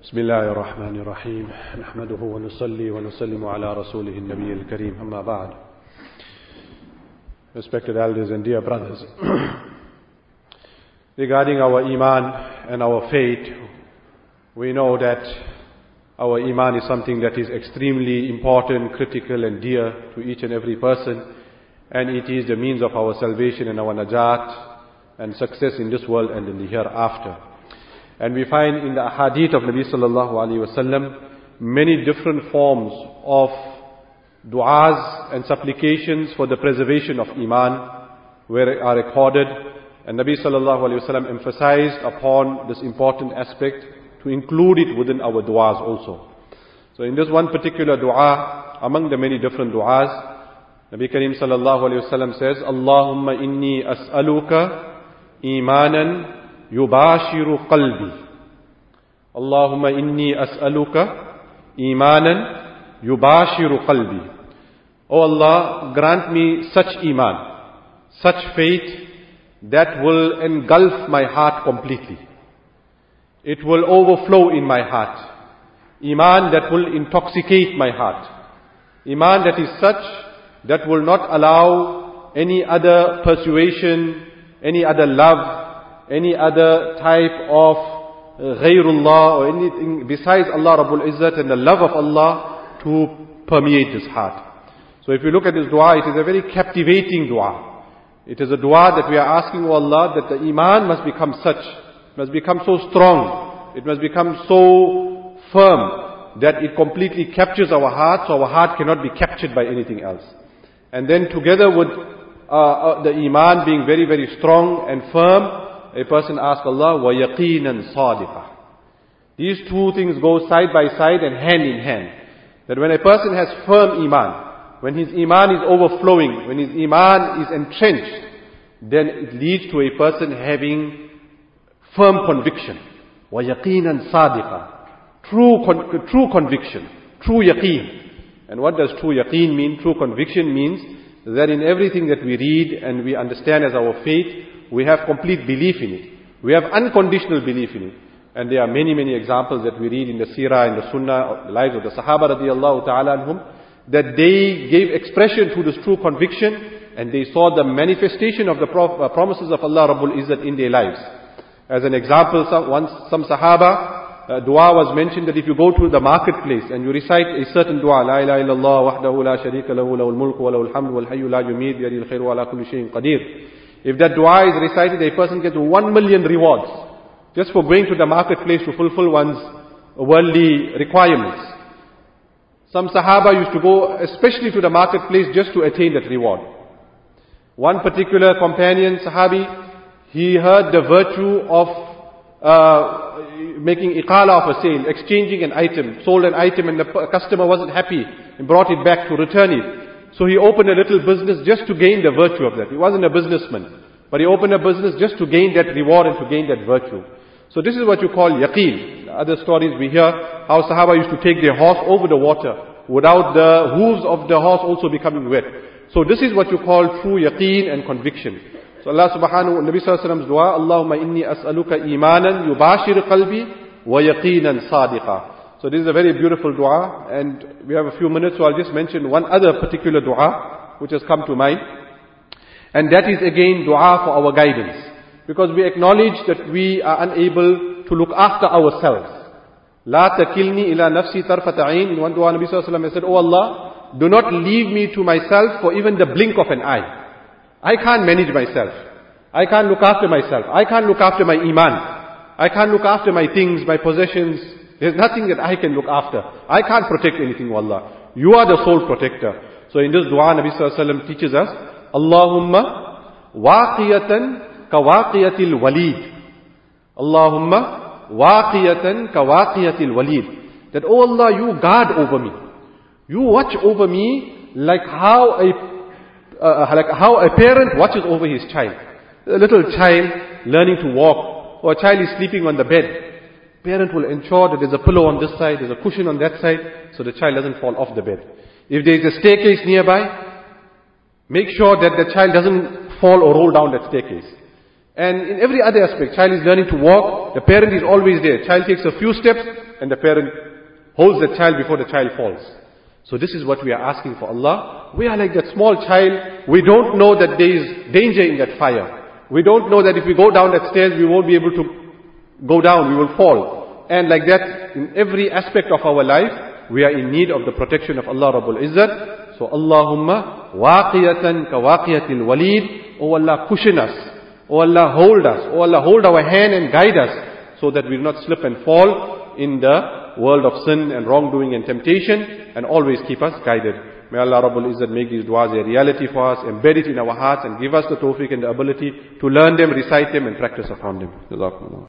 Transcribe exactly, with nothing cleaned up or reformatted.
بسم الله الرحمن الرحيم نحمده ونصلي ونسلم على رسوله النبي الكريم أما بعد. Respected elders and dear brothers, regarding our iman and our faith, we know that our iman is something that is extremely important, critical and dear to each and every person, and it is the means of our salvation and our najat and success in this world and in the hereafter. And we find in the hadith of Nabi sallallahu alaihi wasallam many different forms of du'as and supplications for the preservation of iman where are recorded, and Nabi sallallahu alaihi wasallam emphasized upon this important aspect to include it within our du'as also. So in this one particular du'a, among the many different du'as, Nabi Kareem sallallahu alaihi wasallam says, Allahumma inni as'aluka imanan yubashiru qalbi. Allahumma inni as'aluka imanan yubashiru qalbi. O Allah, grant me such iman, such faith that will engulf my heart completely. It will overflow in my heart. Iman that will intoxicate my heart. Iman that is such that will not allow any other persuasion, any other love, any other type of uh, ghayrullah or anything besides Allah Rabbul Izzat and the love of Allah to permeate this heart. So if you look at this dua, it is a very captivating dua. It is a dua that we are asking Allah that the iman must become such, must become so strong, it must become so firm that it completely captures our heart, so our heart cannot be captured by anything else. And then together with uh, uh, the iman being very very strong and firm, a person asks Allah, وَيَقِينًا صَادِقًا. These two things go side by side and hand in hand. That when a person has firm iman, when his iman is overflowing, when his iman is entrenched, then it leads to a person having firm conviction. وَيَقِينًا صَادِقًا. True, con- true conviction, true yaqeen. And what does true yaqeen mean? True conviction means that in everything that we read and we understand as our faith, we have complete belief in it. We have unconditional belief in it. And there are many, many examples that we read in the seerah and the sunnah, the lives of the Sahaba radiallahu ta'ala anhum, that they gave expression to this true conviction and they saw the manifestation of the pro- uh, promises of Allah Rabbul Izzat in their lives. As an example, some, once some Sahaba, uh, dua was mentioned that if you go to the marketplace and you recite a certain dua, La ilaha illallah wahdahu la sharika lahu lahul mulku wa lahul hamdu wal hayyu la yumid biyadihil khairu wa ala kulli shay'in qadir. If that dua is recited, a person gets one million rewards just for going to the marketplace to fulfill one's worldly requirements. Some Sahaba used to go especially to the marketplace just to attain that reward. One particular companion, Sahabi, he heard the virtue of uh, making iqala of a sale, exchanging an item, sold an item and the customer wasn't happy and brought it back to return it. So he opened a little business just to gain the virtue of that. He wasn't a businessman, but he opened a business just to gain that reward and to gain that virtue. So this is what you call yaqeen. Other stories we hear how Sahaba used to take their horse over the water without the hooves of the horse also becoming wet. So this is what you call true yaqeen and conviction. So Allah subhanahu wa Nabi sallallahu alaihi wasallam's dua, Allahumma inni as'aluka imanan yubashir qalbi wa yaqinan sadiqa. So this is a very beautiful dua, and we have a few minutes, so I'll just mention one other particular dua which has come to mind. And that is again dua for our guidance. Because we acknowledge that we are unable to look after ourselves. La takilni ila nafsi tarfata ayn. In one dua Nabi sallallahu alaihi wasallam said, Oh Allah, do not leave me to myself for even the blink of an eye. I can't manage myself. I can't look after myself. I can't look after my iman. I can't look after my things, my possessions. There's nothing that I can look after. I can't protect anything, O Allah. You are the sole protector. So in this dua, Nabi sallallahu alaihi wasallam teaches us, Allahumma waqiyatan ka waqiyatil walid. Allahumma waqiyatan ka waqiyatil walid. That, O Allah, you guard over me. You watch over me like how a, uh, like how a parent watches over his child. A little child learning to walk, or a child is sleeping on the bed. Parent will ensure that there's a pillow on this side, there's a cushion on that side, so the child doesn't fall off the bed. If there's a staircase nearby, make sure that the child doesn't fall or roll down that staircase. And in every other aspect, child is learning to walk, the parent is always there. Child takes a few steps, and the parent holds the child before the child falls. So this is what we are asking for Allah. We are like that small child. We don't know that there is danger in that fire. We don't know that if we go down that stairs, we won't be able to go down, we will fall. And like that, in every aspect of our life, we are in need of the protection of Allah Rabbul Izzat. So Allahumma waqiyatan ka waqiyatil walid. Oh Allah, cushion us. Oh Allah, hold us. Oh Allah, hold our hand and guide us, so that we do not slip and fall in the world of sin and wrongdoing and temptation, and always keep us guided. May Allah Rabbul Izzat make these du'as a reality for us, embed it in our hearts, and give us the tawfiq and the ability to learn them, recite them, and practice upon them. Jazakumullah.